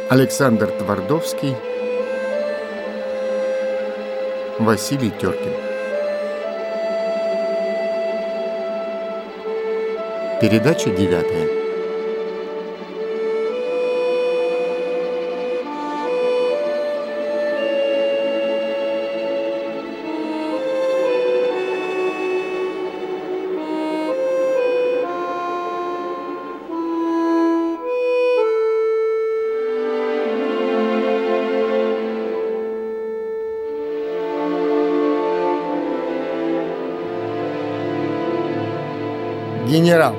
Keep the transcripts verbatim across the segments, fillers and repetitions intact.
Александр Твардовский, Василий Теркин. Передача девятая. Генерал.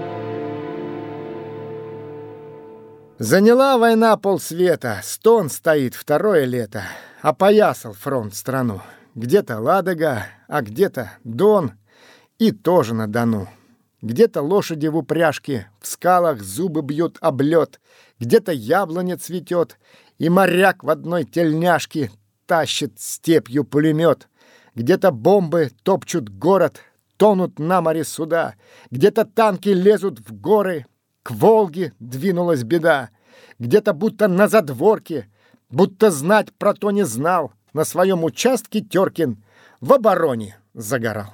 Заняла война полсвета, стон стоит второе лето, опоясал фронт страну. Где-то Ладога, а где-то Дон, и тоже на Дону. Где-то лошади в упряжке, в скалах зубы бьют об лед, где-то яблоня цветет, и моряк в одной тельняшке тащит степью пулемет. Где-то бомбы топчут город, тонут на море суда, где-то танки лезут в горы, к Волге двинулась беда, где-то будто на задворке, будто знать про то не знал, на своем участке Теркин в обороне загорал.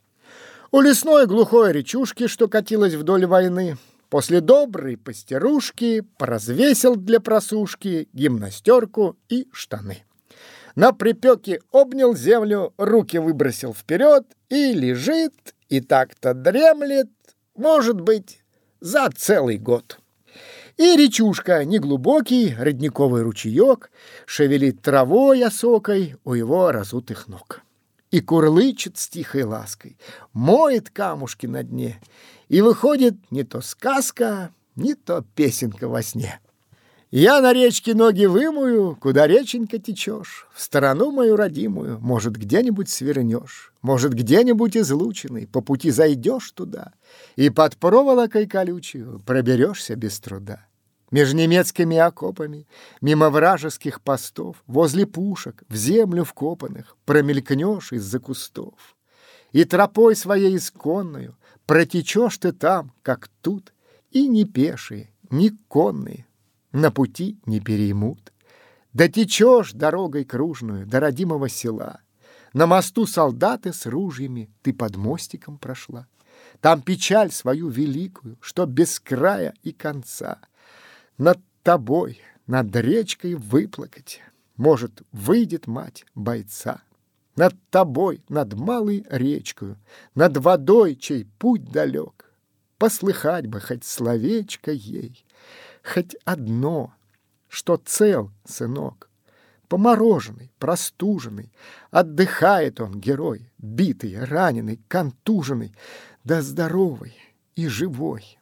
У лесной глухой речушки, что катилась вдоль войны, после доброй пастерушки поразвесил для просушки гимнастерку и штаны. На припеке обнял землю, руки выбросил вперед и лежит, и так-то дремлет, может быть, за целый год. И речушка, неглубокий родниковый ручеек, шевелит травой осокой у его разутых ног. И курлычет с тихой лаской, моет камушки на дне, и выходит не то сказка, не то песенка во сне. Я на речке ноги вымою, куда реченька течешь, в сторону мою родимую, может, где-нибудь свернешь, может, где-нибудь излученный, по пути зайдешь туда, и под проволокой колючую проберешься без труда. Меж немецкими окопами, мимо вражеских постов, возле пушек, в землю вкопанных, промелькнешь из-за кустов. И тропой своей исконною протечешь ты там, как тут, и ни пешие, ни конные на пути не переймут. Дотечешь дорогой кружную до родимого села. На мосту солдаты с ружьями, ты под мостиком прошла. Там печаль свою великую, что без края и конца. Над тобой, над речкой выплакать, может, выйдет мать бойца. Над тобой, над малой речкою, над водой, чей путь далек, послыхать бы хоть словечко ей, хоть одно, что цел, сынок, помороженный, простуженный, отдыхает он, герой, битый, раненый, контуженный, да здоровый и живой.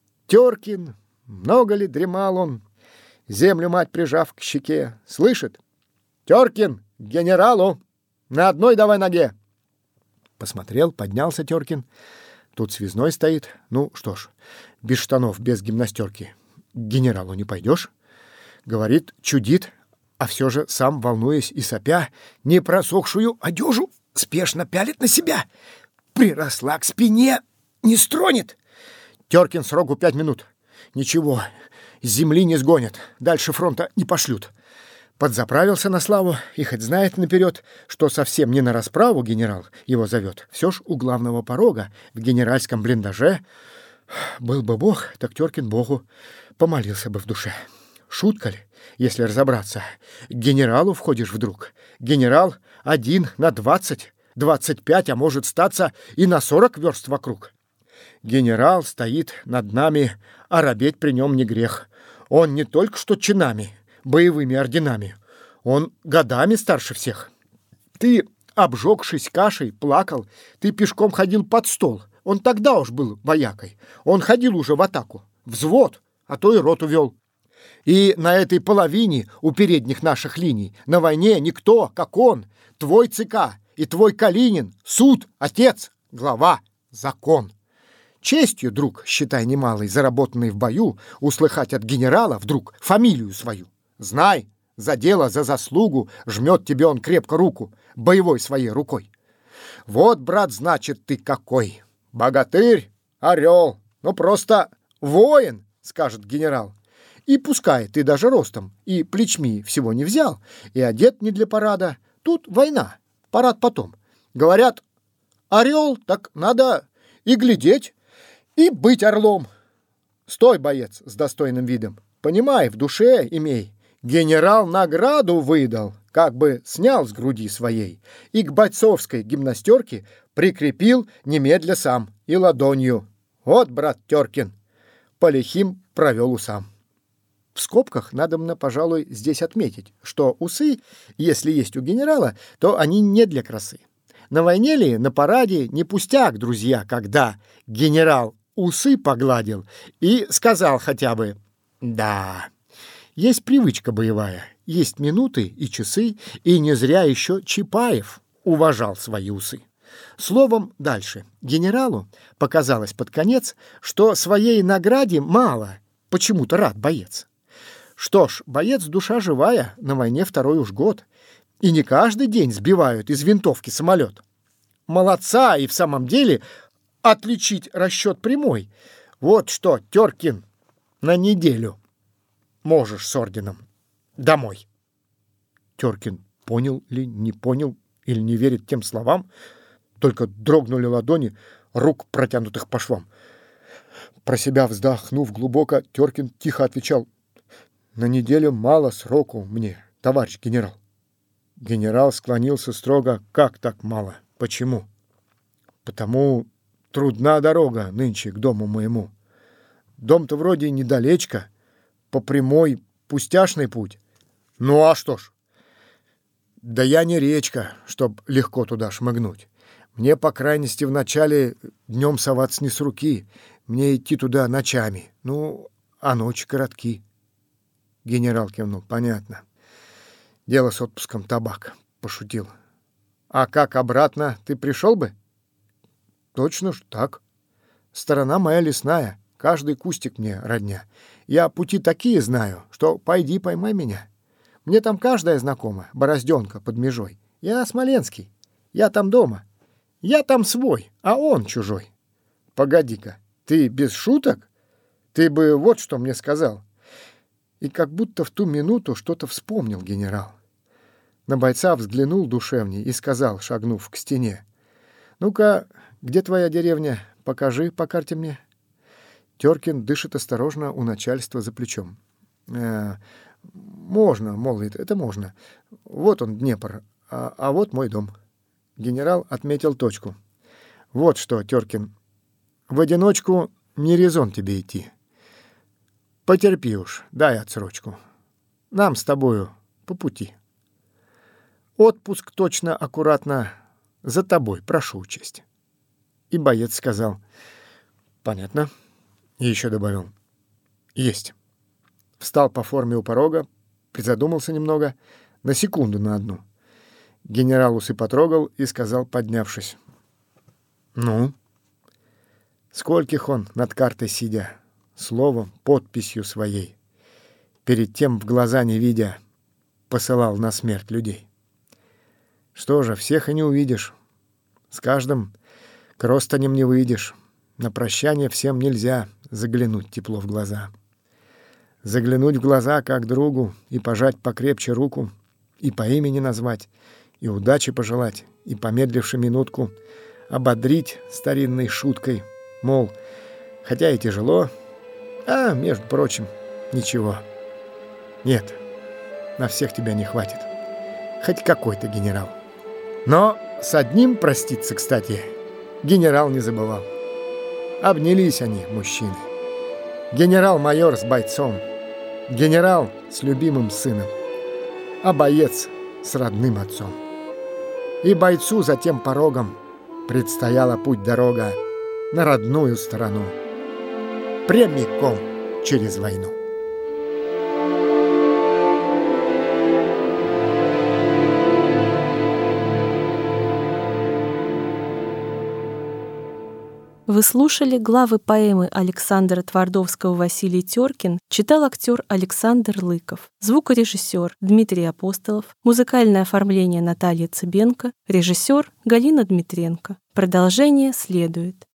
Теркин, много ли дремал он, землю мать прижав к щеке, слышит: «Теркин, к генералу, на одной давай ноге!» Посмотрел, поднялся Теркин, тут связной стоит, ну что ж, без штанов, без гимнастерки. К генералу не пойдешь? Говорит, чудит, а все же сам, волнуясь и сопя, не просохшую одежу спешно пялит на себя. Приросла к спине, не стронет. Теркин сроку пять минут. Ничего, с земли не сгонят, дальше фронта не пошлют. Подзаправился на славу и хоть знает наперед, что совсем не на расправу генерал его зовет, все ж у главного порога в генеральском блиндаже. Был бы Бог, так Теркин Богу помолился бы в душе. Шутка ли, если разобраться? К генералу входишь вдруг. Генерал один на двадцать, двадцать пять, а может статься и на сорок верст вокруг. Генерал стоит над нами, а робеть при нем не грех. Он не только что чинами, боевыми орденами, он годами старше всех. Ты, обжегшись кашей, плакал, ты пешком ходил под стол. Он тогда уж был воякой. Он ходил уже в атаку, взвод, а то и роту вел. И на этой половине у передних наших линий на войне никто, как он, твой ЦК и твой Калинин, суд, отец, глава, закон. Честью, друг, считай немалой, заработанной в бою, услыхать от генерала вдруг фамилию свою. Знай, за дело, за заслугу жмет тебе он крепко руку, боевой своей рукой. Вот, брат, значит, ты какой. Богатырь, орел, ну просто воин, скажет генерал. И пускай ты даже ростом и плечми всего не взял, и одет не для парада. Тут война, парад потом. Говорят, орел, так надо и глядеть, и быть орлом. Стой, боец, с достойным видом. Понимай, в душе имей. Генерал награду выдал, как бы снял с груди своей, и к бойцовской гимнастерке прикрепил немедля сам и ладонью. Вот, брат Теркин, по лихим провел усам. В скобках надобно, пожалуй, здесь отметить, что усы, если есть у генерала, то они не для красы. На войне ли, на параде не пустяк, друзья, когда генерал усы погладил и сказал хотя бы «да». Есть привычка боевая, есть минуты и часы, и не зря еще Чапаев уважал свои усы. Словом, дальше. Генералу показалось под конец, что своей награде мало, почему-то рад боец. Что ж, боец душа живая, на войне второй уж год, и не каждый день сбивают из винтовки самолет. Молодца, и в самом деле отличить расчет прямой. Вот что, Теркин, на неделю можешь с орденом домой. Теркин понял ли, не понял, или не верит тем словам, только дрогнули ладони рук, протянутых по швам. Про себя вздохнув глубоко, Теркин тихо отвечал: «На неделю мало сроку мне, товарищ генерал». Генерал склонился строго: «Как так мало? Почему?» «Потому трудна дорога нынче к дому моему. Дом-то вроде недалечко, по прямой пустяшный путь. Ну а что ж? Да я не речка, чтоб легко туда шмыгнуть. Мне, по крайности, вначале днем соваться не с руки, мне идти туда ночами. Ну, а ночи коротки». Генерал кивнул: «Понятно. Дело с отпуском табак», — пошутил. «А как обратно ты пришел бы?» «Точно ж так. Сторона моя лесная, каждый кустик мне родня. Я пути такие знаю, что пойди поймай меня. Мне там каждая знакома, борозденка под межой. Я смоленский, я там дома. Я там свой, а он чужой». «Погоди-ка, ты без шуток? Ты бы вот что мне сказал». И как будто в ту минуту что-то вспомнил генерал. На бойца взглянул душевней и сказал, шагнув к стене: «Ну-ка, где твоя деревня? Покажи по карте мне». Теркин дышит осторожно у начальства за плечом. «Э, «Можно, молвит, это можно. Вот он, Днепр, а, а вот мой дом». Генерал отметил точку. «Вот что, Теркин, в одиночку не резон тебе идти. Потерпи уж, дай отсрочку. Нам с тобою по пути. Отпуск точно, аккуратно за тобой, прошу учесть». И боец сказал: «Понятно». И еще добавил: «Есть». Встал по форме у порога, призадумался немного, на секунду на одну. Генерал усы потрогал и сказал, поднявшись: «Ну?» Скольких он, над картой сидя, словом, подписью своей, перед тем в глаза не видя, посылал на смерть людей. Что же, всех и не увидишь. С каждым к ростаням не выйдешь. На прощание всем нельзя заглянуть тепло в глаза. Заглянуть в глаза как другу и пожать покрепче руку, и по имени назвать, и удачи пожелать, и, помедливши минутку, ободрить старинной шуткой, мол, хотя и тяжело, а, между прочим, ничего. Нет, на всех тебя не хватит. Хоть какой-то генерал. Но с одним проститься, кстати, генерал не забывал. Обнялись они, мужчины. Генерал-майор с бойцом, генерал с любимым сыном, а боец с родным отцом. И бойцу за тем порогом предстояла путь-дорога на родную сторону, прямиком через войну. Вы слушали главы поэмы Александра Твардовского «Василий Теркин», читал актер Александр Лыков, звукорежиссер Дмитрий Апостолов, музыкальное оформление Наталья Цыбенко, режиссер Галина Дмитренко. Продолжение следует.